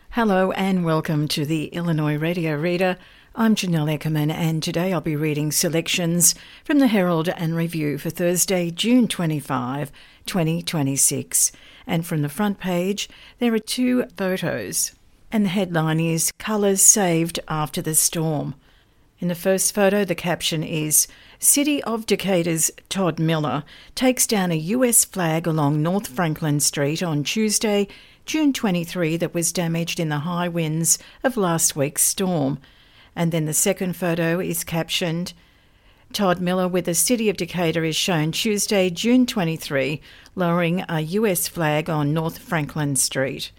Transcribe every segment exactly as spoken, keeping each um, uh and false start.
Hello and welcome to the Illinois Radio Reader. I'm Janelle Eckerman and today I'll be reading selections from the Herald and Review for Thursday, June twenty-fifth, twenty twenty-six. And from the front page, there are two photos. And the headline is Colours Saved After the Storm. In the first photo, the caption is, City of Decatur's Todd Miller takes down a U S flag along North Franklin Street on Tuesday, June twenty-third, that was damaged in the high winds of last week's storm. And then the second photo is captioned, Todd Miller with the City of Decatur is shown Tuesday, June twenty-third, lowering a U S flag on North Franklin Street.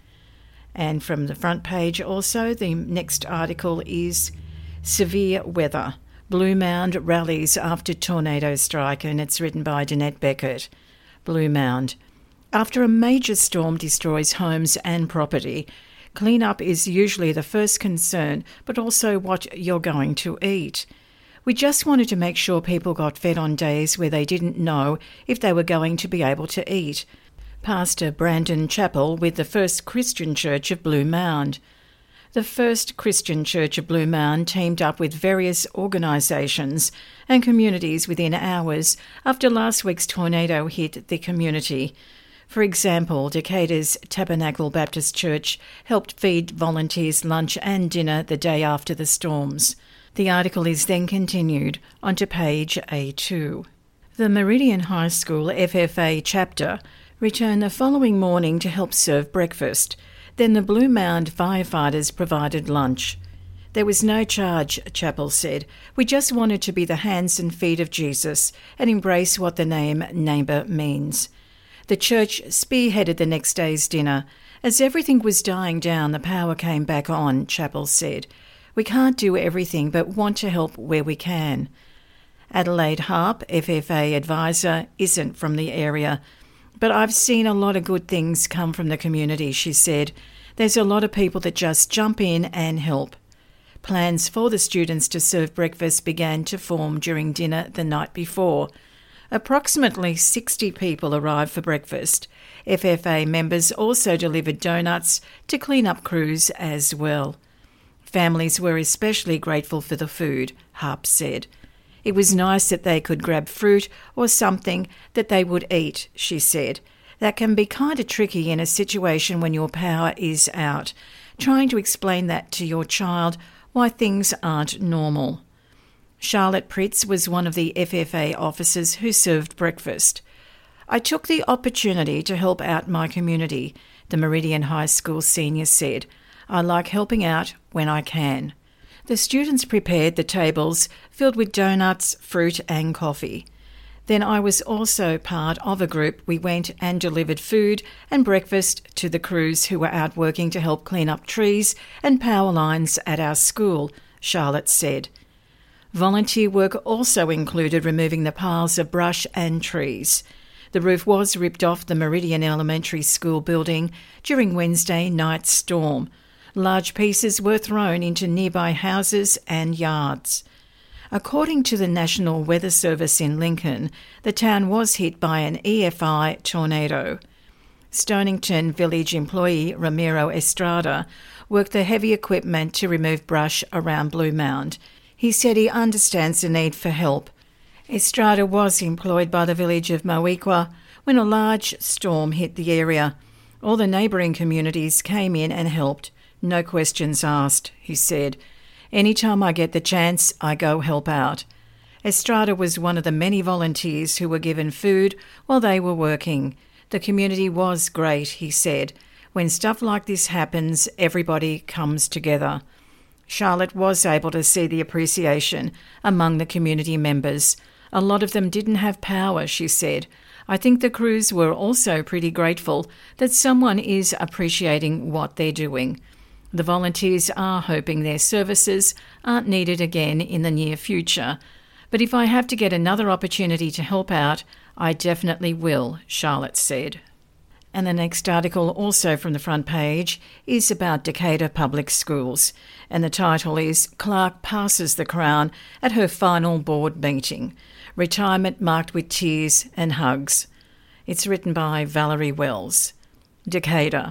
And from the front page also, the next article is Severe Weather. Blue Mound rallies after tornado strike, and it's written by Danette Beckett. Blue Mound. After a major storm destroys homes and property, cleanup is usually the first concern, but also what you're going to eat. We just wanted to make sure people got fed on days where they didn't know if they were going to be able to eat. Pastor Brandon Chappell with the First Christian Church of Blue Mound. The First Christian Church of Blue Mound teamed up with various organisations and communities within hours after last week's tornado hit the community. For example, Decatur's Tabernacle Baptist Church helped feed volunteers lunch and dinner the day after the storms. The article is then continued onto page A two. The Meridian High School F F A chapter returned the following morning to help serve breakfast. Then the Blue Mound firefighters provided lunch. There was no charge, Chappell said. We just wanted to be the hands and feet of Jesus and embrace what the name neighbour means. The church spearheaded the next day's dinner. As everything was dying down, the power came back on, Chappell said. We can't do everything, but want to help where we can. Adelaide Harp, F F A advisor, isn't from the area. But I've seen a lot of good things come from the community, she said. There's a lot of people that just jump in and help. Plans for the students to serve breakfast began to form during dinner the night before. Approximately sixty people arrived for breakfast. F F A members also delivered donuts to clean-up crews as well. Families were especially grateful for the food, Harp said. It was nice that they could grab fruit or something that they would eat, she said. That can be kind of tricky in a situation when your power is out, trying to explain that to your child why things aren't normal. Charlotte Pritz was one of the F F A officers who served breakfast. I took the opportunity to help out my community, the Meridian High School senior said. I like helping out when I can. The students prepared the tables filled with donuts, fruit and coffee. Then I was also part of a group. We went and delivered food and breakfast to the crews who were out working to help clean up trees and power lines at our school, Charlotte said. Volunteer work also included removing the piles of brush and trees. The roof was ripped off the Meridian Elementary School building during Wednesday night's storm. Large pieces were thrown into nearby houses and yards. According to the National Weather Service in Lincoln, the town was hit by an E F I tornado. Stonington Village employee Ramiro Estrada worked the heavy equipment to remove brush around Blue Mound. He said he understands the need for help. Estrada was employed by the village of Moequa when a large storm hit the area. All the neighbouring communities came in and helped. No questions asked, he said. Anytime I get the chance, I go help out. Estrada was one of the many volunteers who were given food while they were working. The community was great, he said. When stuff like this happens, everybody comes together. Charlotte was able to see the appreciation among the community members. A lot of them didn't have power, she said. I think the crews were also pretty grateful that someone is appreciating what they're doing. The volunteers are hoping their services aren't needed again in the near future. But if I have to get another opportunity to help out, I definitely will, Charlotte said. And the next article, also from the front page, is about Decatur Public Schools, and the title is Clark Passes the Crown at Her Final Board Meeting. Retirement Marked with Tears and Hugs. It's written by Valerie Wells. Decatur.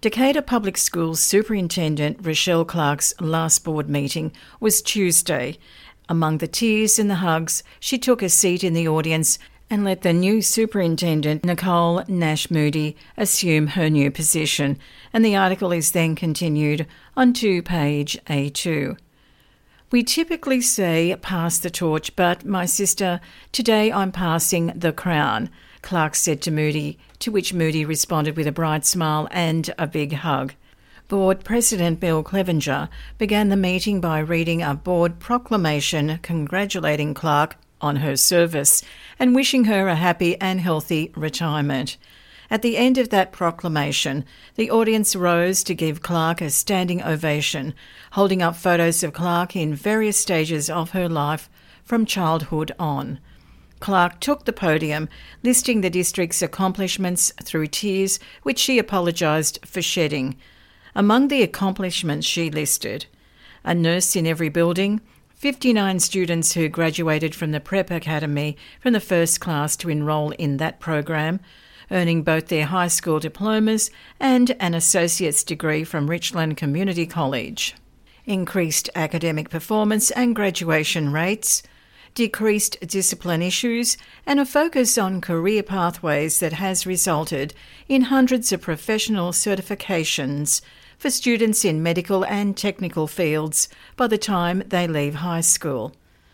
Decatur Public Schools Superintendent Rochelle Clark's last board meeting was Tuesday. Among the tears and the hugs, she took a seat in the audience and let the new superintendent, Nicole Nash Moody, assume her new position, and the article is then continued onto page A two. We typically say pass the torch, but my sister, today I'm passing the crown, Clark said to Moody, to which Moody responded with a bright smile and a big hug. Board President Bill Clevenger began the meeting by reading a board proclamation congratulating Clark on her service and wishing her a happy and healthy retirement. At the end of that proclamation, the audience rose to give Clark a standing ovation, holding up photos of Clark in various stages of her life from childhood on. Clark took the podium, listing the district's accomplishments through tears, which she apologised for shedding. Among the accomplishments she listed, a nurse in every building, fifty-nine students who graduated from the Prep Academy from the first class to enrol in that program, earning both their high school diplomas and an associate's degree from Richland Community College. Increased academic performance and graduation rates, decreased discipline issues, and a focus on career pathways that has resulted in hundreds of professional certifications for students in medical and technical fields by the time they leave high school.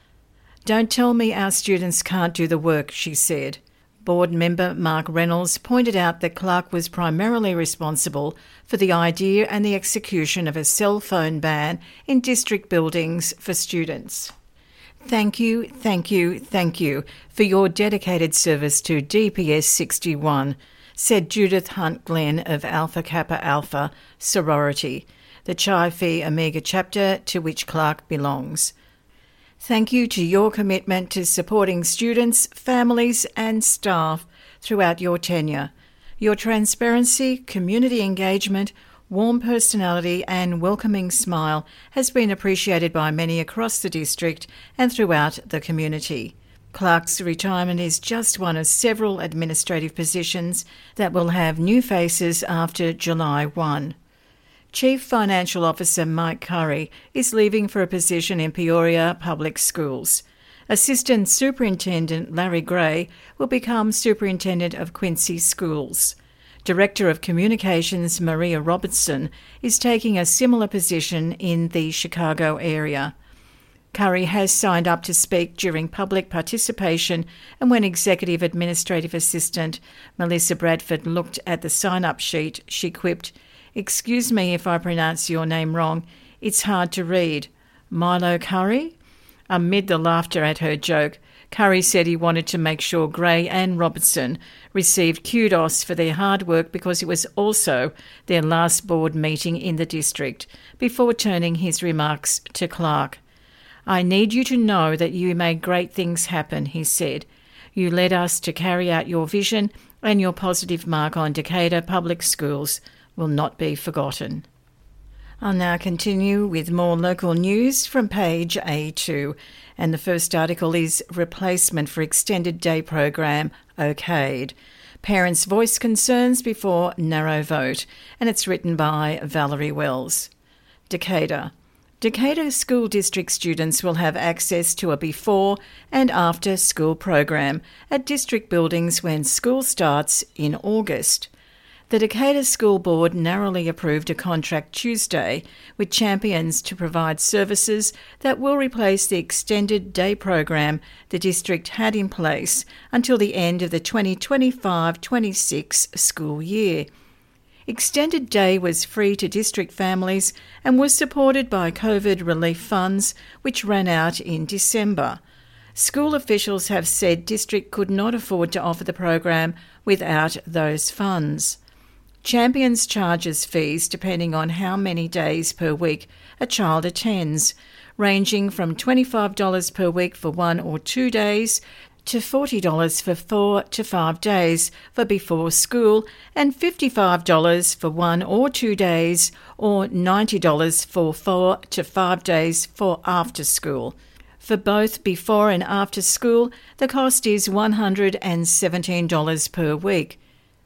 Don't tell me our students can't do the work, she said. Board member Mark Reynolds pointed out that Clark was primarily responsible for the idea and the execution of a cell phone ban in district buildings for students. Thank you, thank you, thank you for your dedicated service to D P S sixty-one, said Judith Hunt Glenn of Alpha Kappa Alpha sorority, the Chi Phi Omega chapter to which Clark belongs. Thank you to your commitment to supporting students, families and staff throughout your tenure. Your transparency, community engagement, warm personality and welcoming smile has been appreciated by many across the district and throughout the community. Clark's retirement is just one of several administrative positions that will have new faces after July first. Chief Financial Officer Mike Curry is leaving for a position in Peoria Public Schools. Assistant Superintendent Larry Gray will become Superintendent of Quincy Schools. Director of Communications Maria Robertson is taking a similar position in the Chicago area. Curry has signed up to speak during public participation, and when Executive Administrative Assistant Melissa Bradford looked at the sign-up sheet, she quipped, "Excuse me if I pronounce your name wrong. It's hard to read. Milo Curry?" Amid the laughter at her joke, Curry said he wanted to make sure Gray and Robertson received kudos for their hard work because it was also their last board meeting in the district, before turning his remarks to Clark. "I need you to know that you made great things happen," he said. "You led us to carry out your vision, and your positive mark on Decatur Public Schools will not be forgotten." I'll now continue with more local news from page A two, and the first article is Replacement for Extended Day Program okayed. Parents voice concerns before narrow vote, and it's written by Valerie Wells. Decatur. Decatur School District students will have access to a before and after school program at district buildings when school starts in August. The Decatur School Board narrowly approved a contract Tuesday with Champions to provide services that will replace the extended day program the district had in place until the end of the twenty twenty-five twenty-six school year. Extended Day was free to district families and was supported by COVID relief funds, which ran out in December. School officials have said district could not afford to offer the program without those funds. Champions charges fees depending on how many days per week a child attends, ranging from twenty-five dollars per week for one or two days to forty dollars for four to five days for before school and fifty-five dollars for one or two days or ninety dollars for four to five days for after school. For both before and after school, the cost is one hundred seventeen dollars per week.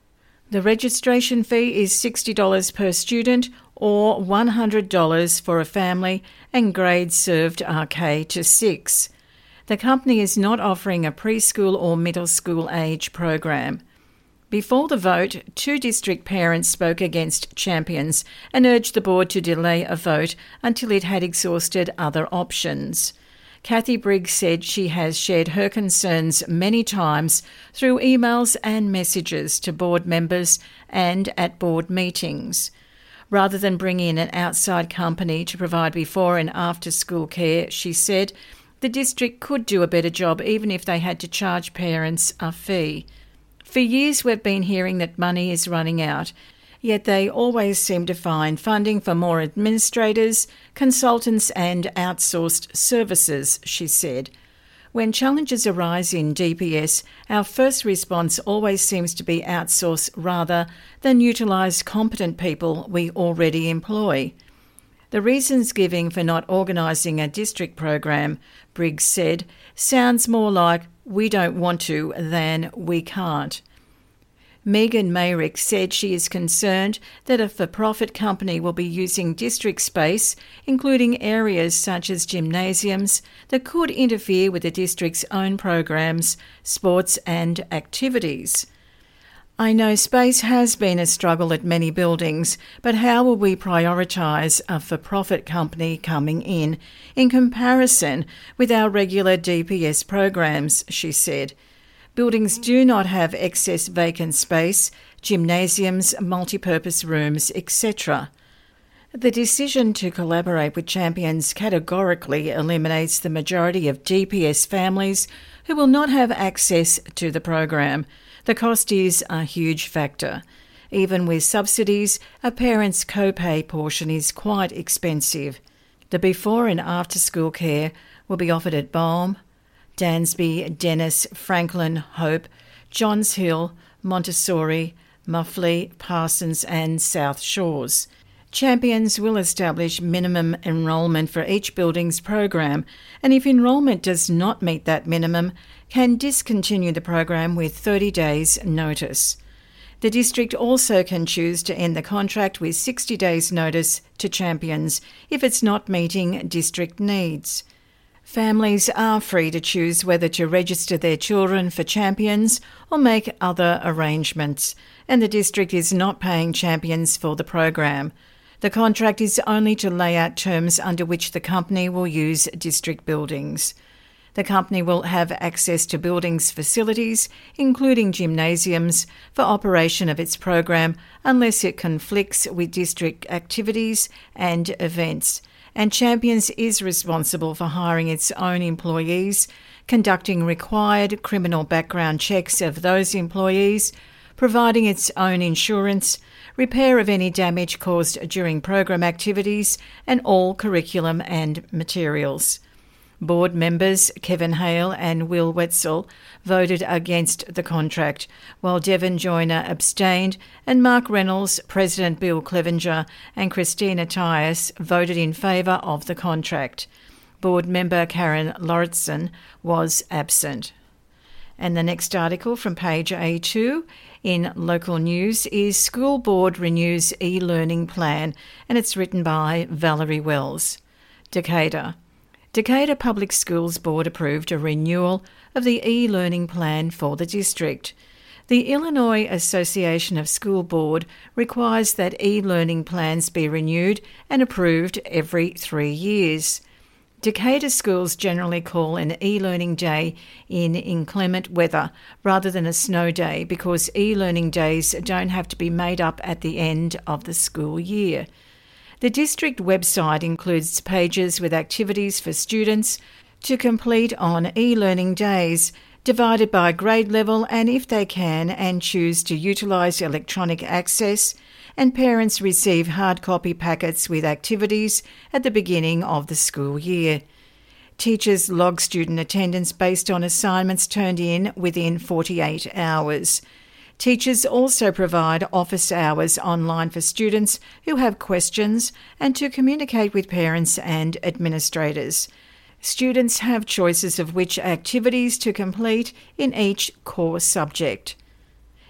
The registration fee is sixty dollars per student or one hundred dollars for a family, and grades served are K to six. The company is not offering a preschool or middle school age program. Before the vote, two district parents spoke against Champions and urged the board to delay a vote until it had exhausted other options. Kathy Briggs said she has shared her concerns many times through emails and messages to board members and at board meetings. Rather than bring in an outside company to provide before and after school care, she said, the district could do a better job even if they had to charge parents a fee. For years we've been hearing that money is running out, yet they always seem to find funding for more administrators, consultants and outsourced services, she said. When challenges arise in D P S, our first response always seems to be outsource rather than utilise competent people we already employ. The reasons giving for not organising a district program, Briggs said, sounds more like we don't want to than we can't. Megan Mayrick said she is concerned that a for-profit company will be using district space, including areas such as gymnasiums, that could interfere with the district's own programs, sports and activities. I know space has been a struggle at many buildings, but how will we prioritise a for-profit company coming in, in comparison with our regular D P S programs, she said. Buildings do not have excess vacant space, gymnasiums, multipurpose rooms, et cetera. The decision to collaborate with Champions categorically eliminates the majority of D P S families who will not have access to the program. The cost is a huge factor. Even with subsidies, a parent's co-pay portion is quite expensive. The before and after school care will be offered at Balme, Dansby, Dennis, Franklin, Hope, Johns Hill, Montessori, Muffley, Parsons and South Shores. Champions will establish minimum enrolment for each building's program, and if enrolment does not meet that minimum, can discontinue the program with thirty days' notice. The district also can choose to end the contract with sixty days' notice to Champions if it's not meeting district needs. Families are free to choose whether to register their children for Champions or make other arrangements, and the district is not paying Champions for the program. The contract is only to lay out terms under which the company will use district buildings. The company will have access to buildings facilities, including gymnasiums, for operation of its program unless it conflicts with district activities and events. And Champions is responsible for hiring its own employees, conducting required criminal background checks of those employees, providing its own insurance, repair of any damage caused during program activities, and all curriculum and materials. Board members Kevin Hale and Will Wetzel voted against the contract, while Devon Joyner abstained and Mark Reynolds, President Bill Clevenger and Christina Tyas voted in favour of the contract. Board member Karen Lauritsen was absent. And the next article from page A two in local news is School Board Renews E-Learning Plan, and it's written by Valerie Wells. Decatur. Decatur Public Schools Board approved a renewal of the e-learning plan for the district. The Illinois Association of School Board requires that e-learning plans be renewed and approved every three years. Decatur schools generally call an e-learning day in inclement weather rather than a snow day because e-learning days don't have to be made up at the end of the school year. The district website includes pages with activities for students to complete on e-learning days, divided by grade level and if they can and choose to utilise electronic access, and parents receive hard copy packets with activities at the beginning of the school year. Teachers log student attendance based on assignments turned in within forty-eight hours. Teachers also provide office hours online for students who have questions and to communicate with parents and administrators. Students have choices of which activities to complete in each core subject.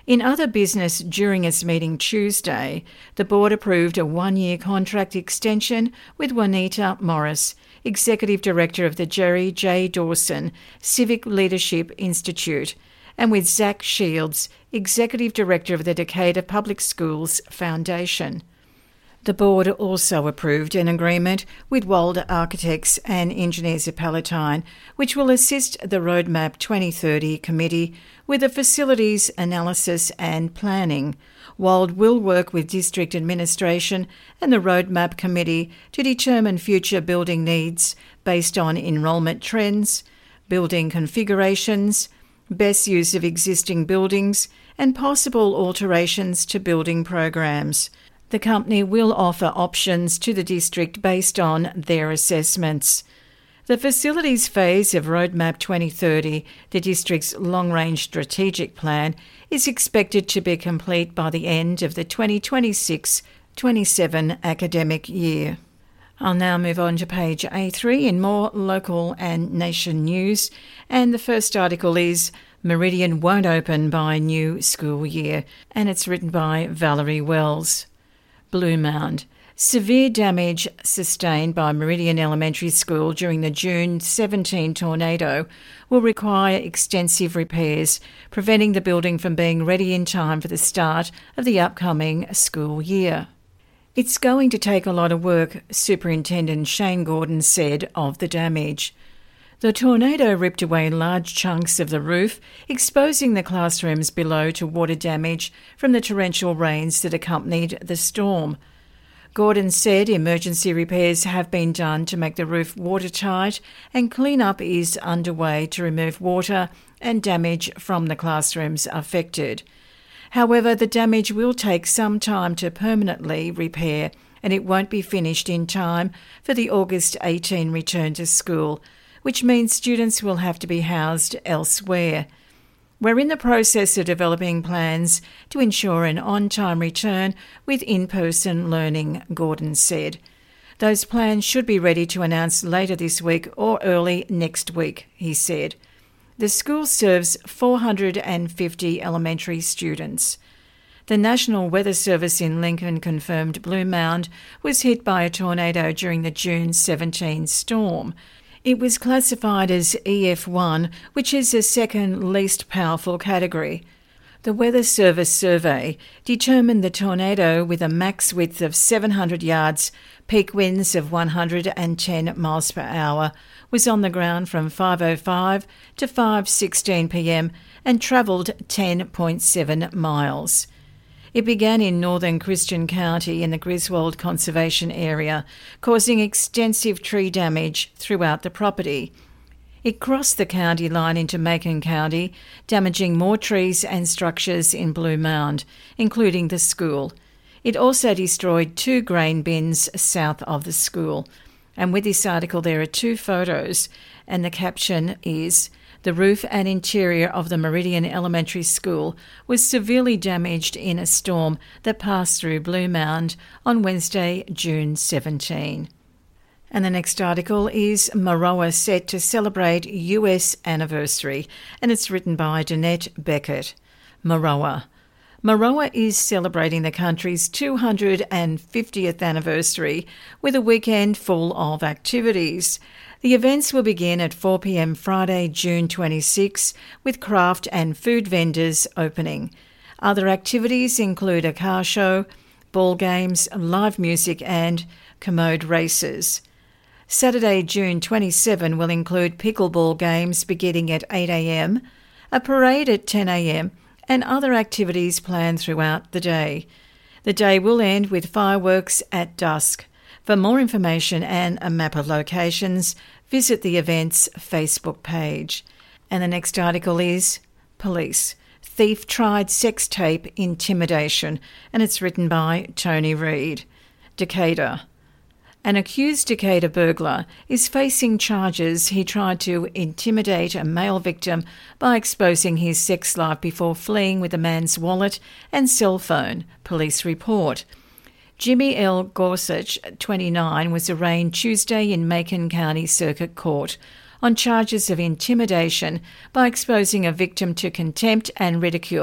In other business, during its meeting Tuesday, the board approved a one-year contract extension with Juanita Morris, Executive Director of the Jerry J. Dawson Civic Leadership Institute, and with Zach Shields, Executive Director of the Decatur Public Schools Foundation. The board also approved an agreement with Walder Architects and Engineers of Palatine, which will assist the Roadmap twenty thirty committee with the facilities analysis and planning. Wald will work with district administration and the Roadmap committee to determine future building needs based on enrolment trends, building configurations, best use of existing buildings, and possible alterations to building programs. The company will offer options to the district based on their assessments. The facilities phase of Roadmap twenty thirty, the district's long-range strategic plan, is expected to be complete by the end of the twenty twenty-six twenty-seven academic year. I'll now move on to page A three in more local and nation news, and the first article is Meridian won't open by new school year, and it's written by Valerie Wells. Blue Mound. Severe damage sustained by Meridian Elementary School during the June seventeenth tornado will require extensive repairs, preventing the building from being ready in time for the start of the upcoming school year. It's going to take a lot of work, Superintendent Shane Gordon said of the damage. The tornado ripped away large chunks of the roof, exposing the classrooms below to water damage from the torrential rains that accompanied the storm. Gordon said emergency repairs have been done to make the roof watertight and clean-up is underway to remove water and damage from the classrooms affected. However, the damage will take some time to permanently repair, and it won't be finished in time for the August eighteenth return to school, which means students will have to be housed elsewhere. We're in the process of developing plans to ensure an on-time return with in-person learning, Gordon said. Those plans should be ready to announce later this week or early next week, he said. The school serves four hundred fifty elementary students. The National Weather Service in Lincoln confirmed Blue Mound was hit by a tornado during the June seventeenth storm. It was classified as E F one, which is the second least powerful category. The Weather Service survey determined the tornado, with a max width of seven hundred yards, peak winds of one hundred ten miles per hour, was on the ground from five oh five to five sixteen p m and travelled ten point seven miles. It began in northern Christian County in the Griswold Conservation Area, causing extensive tree damage throughout the property. It crossed the county line into Macon County, damaging more trees and structures in Blue Mound, including the school. It also destroyed two grain bins south of the school. And with this article there are two photos, and the caption is, "The roof and interior of the Meridian Elementary School was severely damaged in a storm that passed through Blue Mound on Wednesday, June seventeenth." And the next article is Moroa set to celebrate U S anniversary, and it's written by Danette Beckett. Moroa. Moroa is celebrating the country's two hundred fiftieth anniversary with a weekend full of activities. The events will begin at four p m Friday, June twenty-sixth, with craft and food vendors opening. Other activities include a car show, ball games, live music and commode races. Saturday, June twenty-seventh will include pickleball games beginning at eight a m, a parade at ten a m and other activities planned throughout the day. The day will end with fireworks at dusk. For more information and a map of locations, visit the event's Facebook page. And the next article is Police. Thief tried sex tape intimidation, and it's written by Tony Reid. Decatur. An accused Decatur burglar is facing charges he tried to intimidate a male victim by exposing his sex life before fleeing with the man's wallet and cell phone, police report. Jimmy L. Gorsuch, twenty-nine, was arraigned Tuesday in Macon County Circuit Court on charges of intimidation by exposing a victim to contempt and ridicule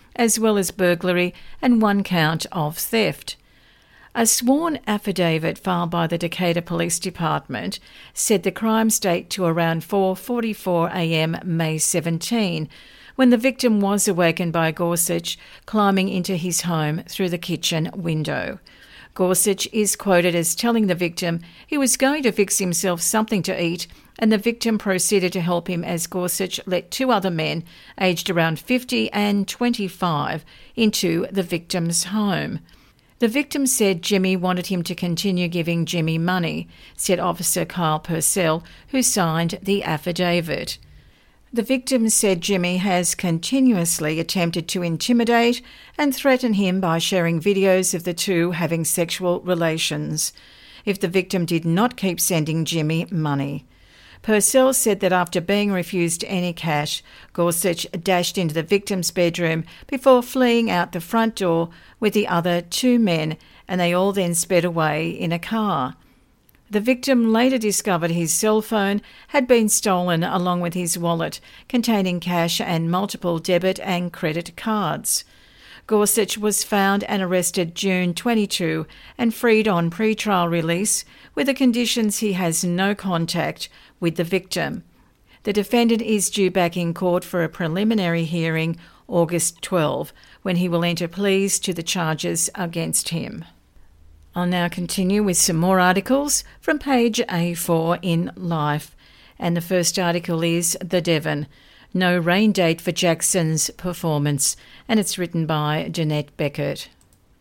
as well as burglary and one count of theft. A sworn affidavit filed by the Decatur Police Department said the crimes date to around four forty-four a m May seventeenth, when the victim was awakened by Gorsuch climbing into his home through the kitchen window. Gorsuch is quoted as telling the victim he was going to fix himself something to eat, and the victim proceeded to help him as Gorsuch let two other men, aged around fifty and twenty-five, into the victim's home. The victim said Jimmy wanted him to continue giving Jimmy money, said Officer Kyle Purcell, who signed the affidavit. The victim said Jimmy has continuously attempted to intimidate and threaten him by sharing videos of the two having sexual relations if the victim did not keep sending Jimmy money. Purcell said that after being refused any cash, Gorsuch dashed into the victim's bedroom before fleeing out the front door with the other two men, and they all then sped away in a car. The victim later discovered his cell phone had been stolen along with his wallet, containing cash and multiple debit and credit cards. Gorsuch was found and arrested June twenty-second and freed on pre-trial release with the conditions he has no contact with the victim. The defendant is due back in court for a preliminary hearing August twelfth, when he will enter pleas to the charges against him. I'll now continue with some more articles from page A four in Life, and the first article is The Devon. No rain date for Jackson's performance, and it's written by Jeanette Beckett.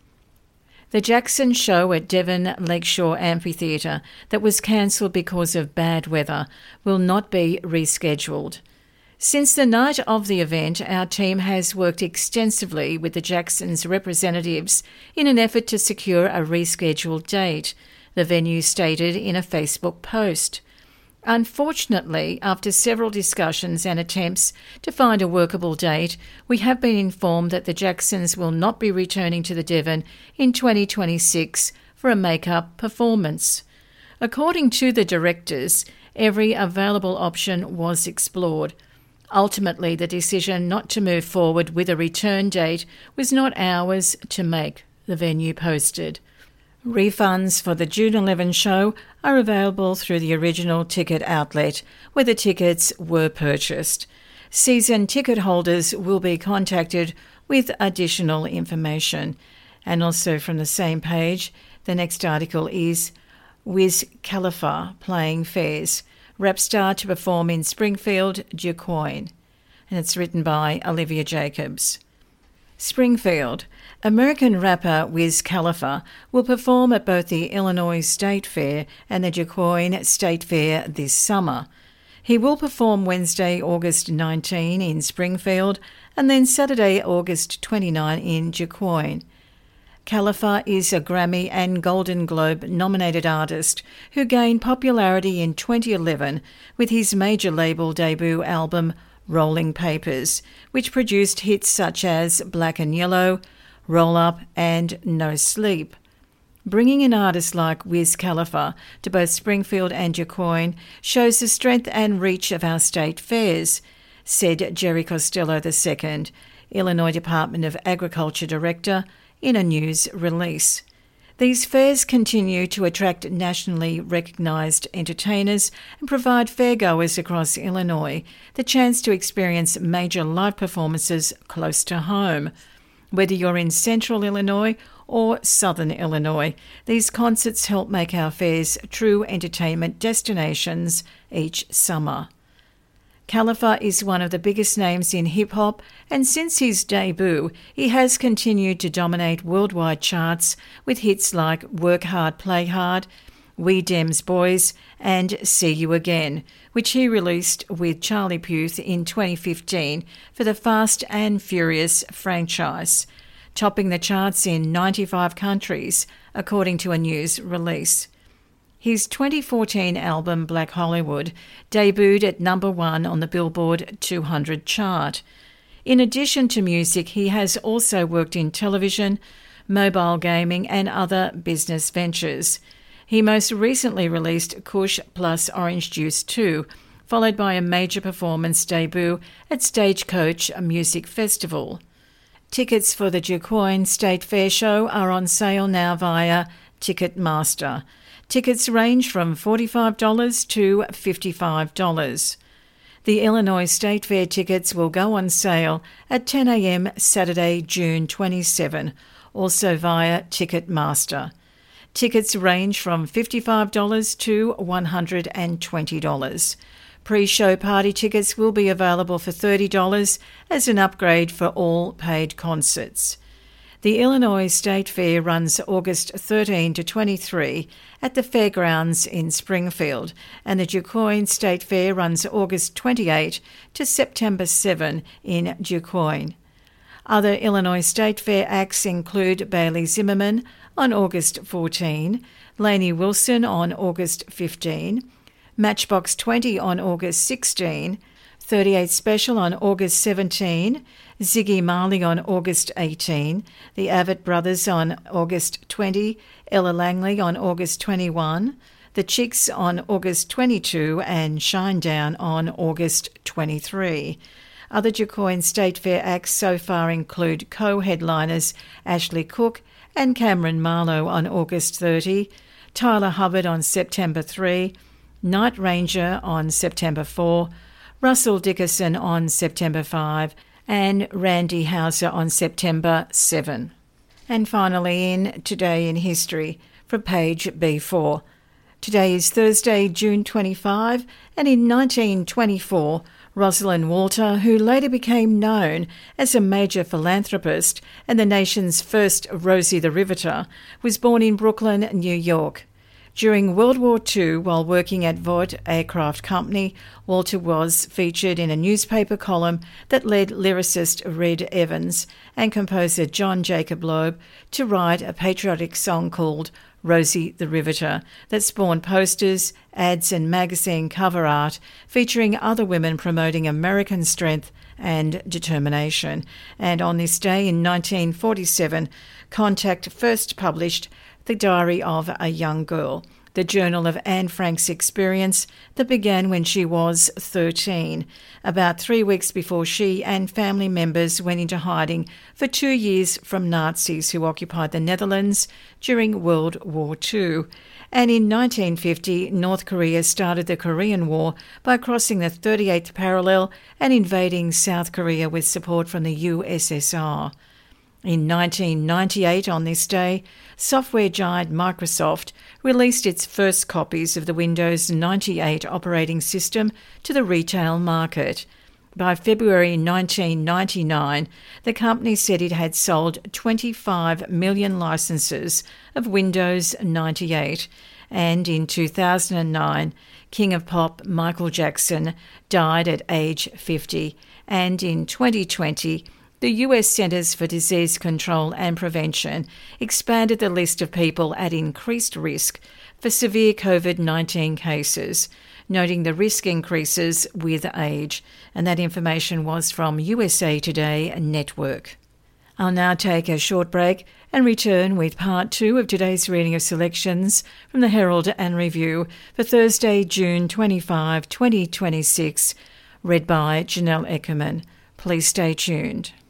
The Jackson show at Devon Lakeshore Amphitheatre that was cancelled because of bad weather will not be rescheduled. Since the night of the event, our team has worked extensively with the Jacksons' representatives in an effort to secure a rescheduled date, the venue stated in a Facebook post. Unfortunately, after several discussions and attempts to find a workable date, we have been informed that the Jacksons will not be returning to the Devon in twenty twenty-six for a make-up performance. According to the directors, every available option was explored. Ultimately, the decision not to move forward with a return date was not ours to make, the venue posted. Refunds for the June eleventh show are available through the original ticket outlet where the tickets were purchased. Season ticket holders will be contacted with additional information. And also from the same page, the next article is Wiz Khalifa playing Fairs, rap star to perform in Springfield, Duquoin. And it's written by Olivia Jacobs. Springfield. American rapper Wiz Khalifa will perform at both the Illinois State Fair and the Duquoin State Fair this summer. He will perform Wednesday, August nineteenth in Springfield and then Saturday, August twenty-ninth in Duquoin. Khalifa is a Grammy and Golden Globe nominated artist who gained popularity in twenty eleven with his major label debut album Rolling Papers, which produced hits such as Black and Yellow, Roll Up and No Sleep. Bringing an artist like Wiz Khalifa to both Springfield and Duquoin shows the strength and reach of our state fairs, said Jerry Costello the second, Illinois Department of Agriculture Director, in a news release. These fairs continue to attract nationally recognised entertainers and provide fairgoers across Illinois the chance to experience major live performances close to home. Whether you're in central Illinois or southern Illinois, these concerts help make our fairs true entertainment destinations each summer. Khalifa is one of the biggest names in hip-hop, and since his debut, he has continued to dominate worldwide charts with hits like Work Hard, Play Hard, We Dems Boys, and See You Again, which he released with Charlie Puth in twenty fifteen for the Fast and Furious franchise, topping the charts in ninety-five countries, according to a news release. His twenty fourteen album Black Hollywood debuted at number one on the Billboard two hundred chart. In addition to music, he has also worked in television, mobile gaming and other business ventures. He most recently released Kush plus Orange Juice two, followed by a major performance debut at Stagecoach Music Festival. Tickets for the Duquoin State Fair Show are on sale now via Ticketmaster. Tickets range from forty-five dollars to fifty-five dollars. The Illinois State Fair tickets will go on sale at ten a m Saturday, June twenty-seventh, also via Ticketmaster. Tickets range from fifty-five dollars to one hundred twenty dollars. Pre-show party tickets will be available for thirty dollars as an upgrade for all paid concerts. The Illinois State Fair runs August thirteenth to twenty-third at the Fairgrounds in Springfield, and the Duquoin State Fair runs August twenty-eighth to September seventh in Duquoin. Other Illinois State Fair acts include Bailey Zimmerman on August fourteenth, Lainey Wilson on August fifteenth, Matchbox twenty on August sixteenth, thirty-eight Special on August seventeenth, Ziggy Marley on August eighteenth, the Avett Brothers on August twentieth, Ella Langley on August twenty-first, the Chicks on August twenty-second, and Shinedown on August twenty-third. Other Duquoin State Fair acts so far include co-headliners Ashley Cook and Cameron Marlowe on August thirtieth, Tyler Hubbard on September third, Night Ranger on September fourth, Russell Dickerson on September fifth, and Randy Hauser on September seventh. And finally, in Today in History, from page B four. Today is Thursday, June twenty-fifth, and in nineteen twenty-four, Rosalind Walter, who later became known as a major philanthropist and the nation's first Rosie the Riveter, was born in Brooklyn, New York. During World War Two, while working at Vought Aircraft Company, Walter was featured in a newspaper column that led lyricist Red Evans and composer John Jacob Loeb to write a patriotic song called Rosie the Riveter that spawned posters, ads and magazine cover art featuring other women promoting American strength and determination. And on this day in nineteen forty-seven, Contact first published The Diary of a Young Girl, the journal of Anne Frank's experience that began when she was thirteen, about three weeks before she and family members went into hiding for two years from Nazis who occupied the Netherlands during World War Two. And in nineteen fifty, North Korea started the Korean War by crossing the thirty-eighth parallel and invading South Korea with support from the U S S R. In nineteen ninety-eight, on this day, software giant Microsoft released its first copies of the Windows ninety-eight operating system to the retail market. By February nineteen ninety-nine, the company said it had sold twenty-five million licenses of Windows ninety-eight, and in two thousand nine, King of Pop Michael Jackson died at age fifty, and in twenty twenty, the U S Centers for Disease Control and Prevention expanded the list of people at increased risk for severe COVID nineteen cases, noting the risk increases with age. And that information was from U S A Today Network. I'll now take a short break and return with part two of today's reading of selections from the Herald and Review for Thursday, June twenty-fifth, twenty twenty-six, read by Janelle Eckerman. Please stay tuned.